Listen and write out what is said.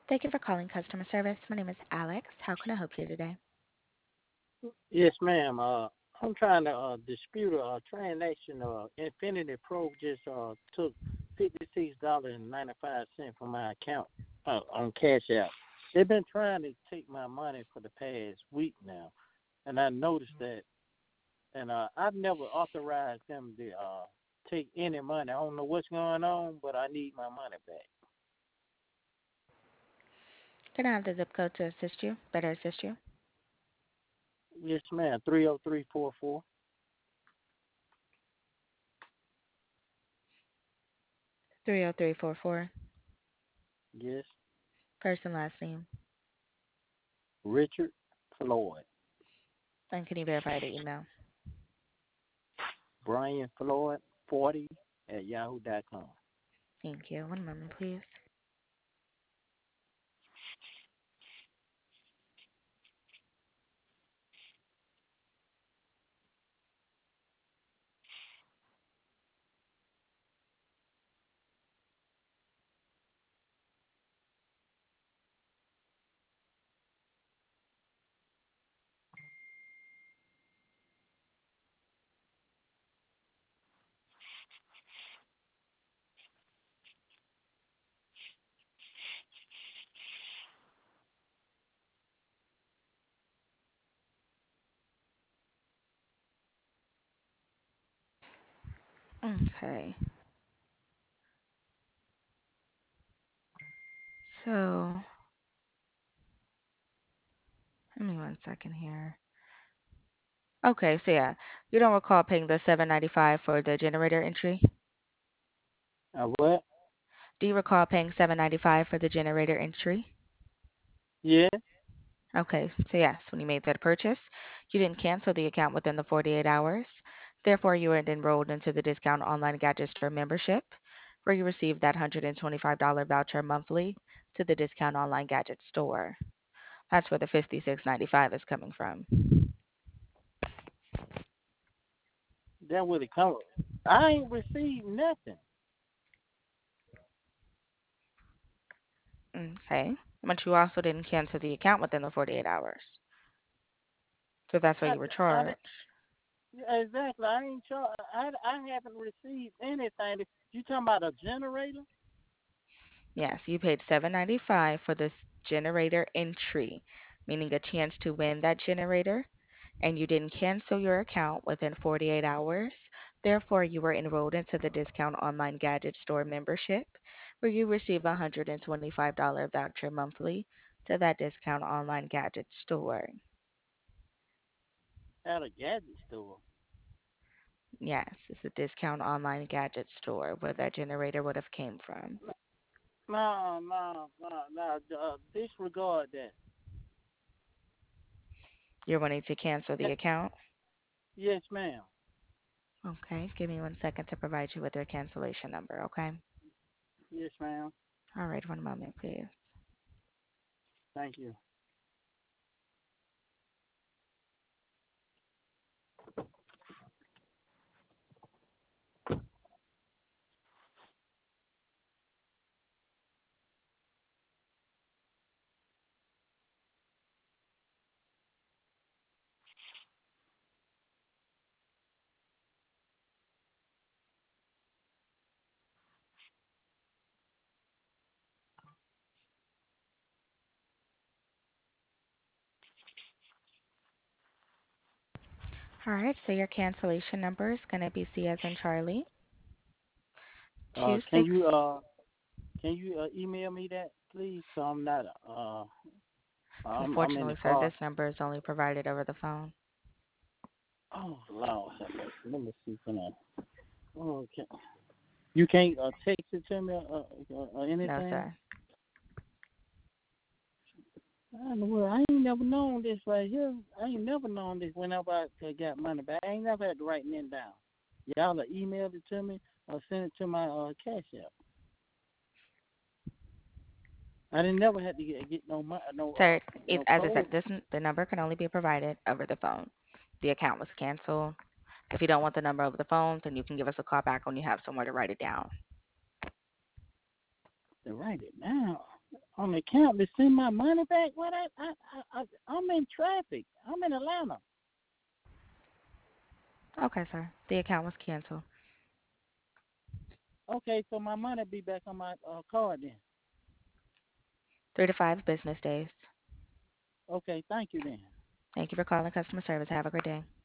Thank you for calling customer service. My name is Alex. How can I help you today? Yes, ma'am. I'm trying to dispute a transaction. Infinity Pro just took $56.95 from my account on Cash App. They've been trying to take my money for the past week now, and I noticed that. And I've never authorized them to take any money. I don't know what's going on, but I need my money back. Can I have the zip code to assist you? Better assist you? Yes, ma'am. 30344. 30344. Yes, First and last name. Richard Floyd. And can you verify the email? Brian Floyd 40 at yahoo.com. Thank you. One moment, please. Okay. So, give me one second here. Okay, so yeah, you don't recall paying the 795 for the generator entry? What? Do you recall paying 795 for the generator entry? Yeah. Okay, so yes, when you made that purchase, you didn't cancel the account within the 48 hours. Therefore, you weren't enrolled into the Discount Online Gadget Store membership, where you receive that $125 voucher monthly to the Discount Online Gadget Store. That's where the 56.95 is coming from. That would it come. I ain't received nothing. Okay, but you also didn't cancel the account within the 48 hours. So that's why I, you were I, charged. yeah, exactly. I ain't sure. I haven't received anything. You talking about a generator? Yes, you paid 795 for this generator entry, meaning a chance to win that generator, and you didn't cancel your account within 48 hours. Therefore, you were enrolled into the Discount Online Gadget Store membership, where you receive a $125 voucher monthly to that Discount Online Gadget Store. At a gadget store? Yes, it's a Discount Online Gadget Store where that generator would have came from. No, no, no, no. Disregard that. You're wanting to cancel the Eh, account? Yes, ma'am. Okay, give me one second to provide you with your cancellation number, okay? Yes, ma'am. All right, one moment, please. Thank you. All right, so your cancellation number is going to be C as in Charlie, Uh, two can six. you uh, can you email me that, please? So I'm not I'm in the Unfortunately, sir, car. this number is only provided over the phone. Oh Lord, let me see. Can I? Oh, okay. You can't text it to me or No, anything? sir. I don't know. I ain't never known this right here. I ain't never known this whenever I got money back. I ain't never had to write nothing down. Y'all emailed it to me or send it to my Cash App. I didn't never had to get no Sir, no as I said, code. the number can only be provided over the phone. The account was canceled. If you don't want the number over the phone, then you can give us a call back when you have somewhere to write it down. To write it down. on the account to send my money back? What I'm in traffic. I'm in Atlanta. Okay, sir. The account was canceled. Okay, so my money be back on my card then. 3 to 5 business days. Okay, thank you then. Thank you for calling customer service. Have a great day.